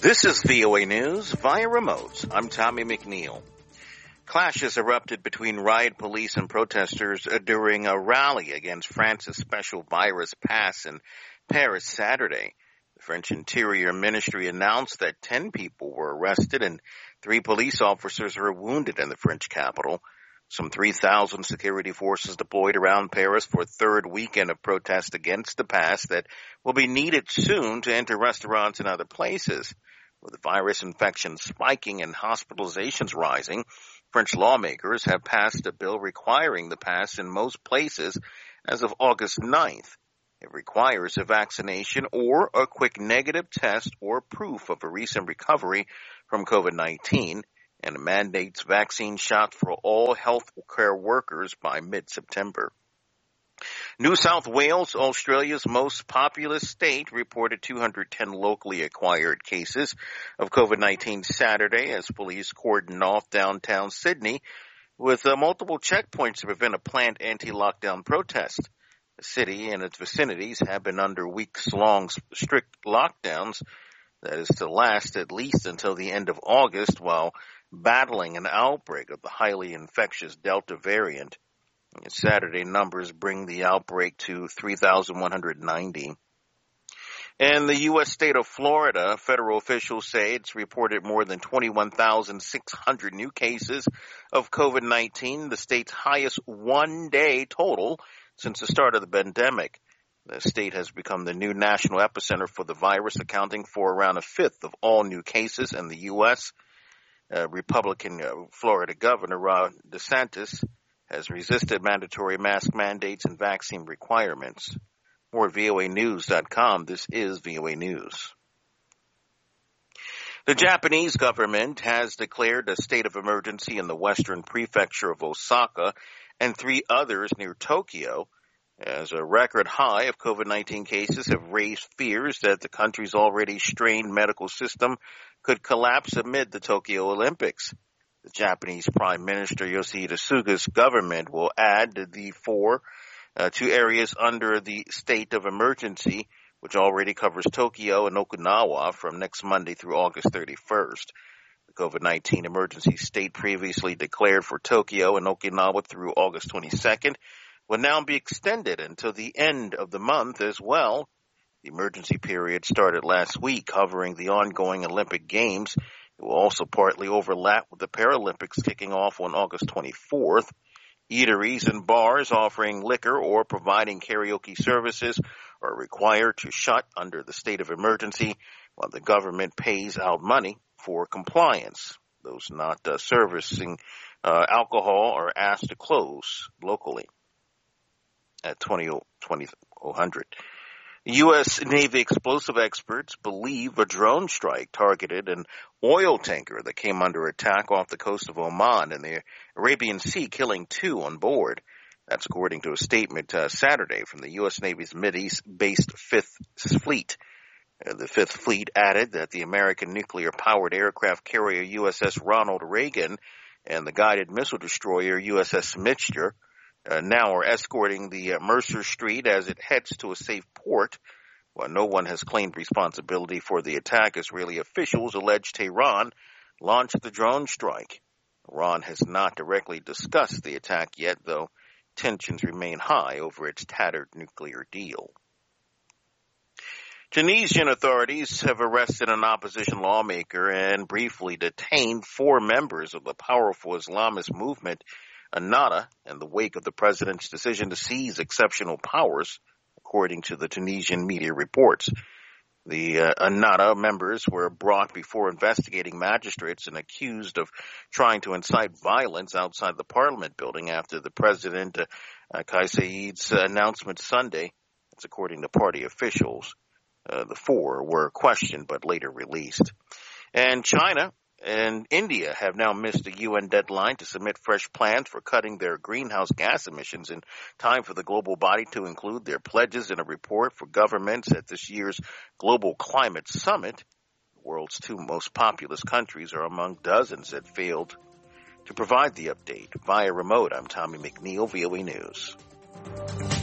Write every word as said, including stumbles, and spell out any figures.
This is V O A News via remote. I'm Tommy McNeil. Clashes erupted between riot police and protesters during a rally against France's special virus pass in Paris Saturday. The French Interior Ministry announced that ten people were arrested and three police officers were wounded in the French capital. Some three thousand security forces deployed around Paris for a third weekend of protest against the pass that will be needed soon to enter restaurants and other places. With the virus infections spiking and hospitalizations rising, French lawmakers have passed a bill requiring the pass in most places as of August ninth. It requires a vaccination or a quick negative test or proof of a recent recovery from COVID nineteen, and it mandates vaccine shots for all health care workers by mid-September. New South Wales, Australia's most populous state, reported two hundred ten locally acquired cases of COVID nineteen Saturday as police cordoned off downtown Sydney with uh, multiple checkpoints to prevent a planned anti-lockdown protest. The city and its vicinities have been under weeks-long strict lockdowns that is to last at least until the end of August while battling an outbreak of the highly infectious Delta variant. Saturday numbers bring the outbreak to three thousand one hundred ninety. In the U S state of Florida, federal officials say it's reported more than twenty-one thousand six hundred new cases of COVID nineteen, the state's highest one-day total since the start of the pandemic. The state has become the new national epicenter for the virus, accounting for around a fifth of all new cases in the U S. Uh, Republican uh, Florida Governor Ron DeSantis has resisted mandatory mask mandates and vaccine requirements. More at V O A news dot com. This is V O A News. The Japanese government has declared a state of emergency in the western prefecture of Osaka and three others near Tokyo, as a record high of COVID nineteen cases have raised fears that the country's already strained medical system could collapse amid the Tokyo Olympics. The Japanese Prime Minister Yoshihide Suga's government will add the four uh, two areas under the state of emergency, which already covers Tokyo and Okinawa from next Monday through August thirty-first. The COVID nineteen emergency state previously declared for Tokyo and Okinawa through August twenty-second will now be extended until the end of the month as well. The emergency period started last week, covering the ongoing Olympic Games. It will also partly overlap with the Paralympics kicking off on August twenty-fourth. Eateries and bars offering liquor or providing karaoke services are required to shut under the state of emergency while the government pays out money for compliance. Those not uh, servicing uh, alcohol are asked to close locally at twenty hundred. U S Navy explosive experts believe a drone strike targeted an oil tanker that came under attack off the coast of Oman in the Arabian Sea, killing two on board. That's according to a statement uh, Saturday from the U S Navy's Mideast-based Fifth Fleet. Uh, the Fifth Fleet added that the American nuclear-powered aircraft carrier U S S Ronald Reagan and the guided missile destroyer U S S Mixture Uh, now are escorting the uh, Mercer Street as it heads to a safe port. While no one has claimed responsibility for the attack, Israeli officials allege Tehran launched the drone strike. Iran has not directly discussed the attack yet, though tensions remain high over its tattered nuclear deal. Tunisian authorities have arrested an opposition lawmaker and briefly detained four members of the powerful Islamist movement Ennahda in the wake of the president's decision to seize exceptional powers, according to the Tunisian media reports. The uh, Ennahda members were brought before investigating magistrates and accused of trying to incite violence outside the parliament building after the president, uh, Kais Saied's uh, announcement Sunday. That's according to party officials. Uh, the four were questioned but later released. And China and India have now missed a U N deadline to submit fresh plans for cutting their greenhouse gas emissions in time for the global body to include their pledges in a report for governments at this year's Global Climate Summit. The world's two most populous countries are among dozens that failed to provide the update. Via remote, I'm Tommy McNeil, V O A News.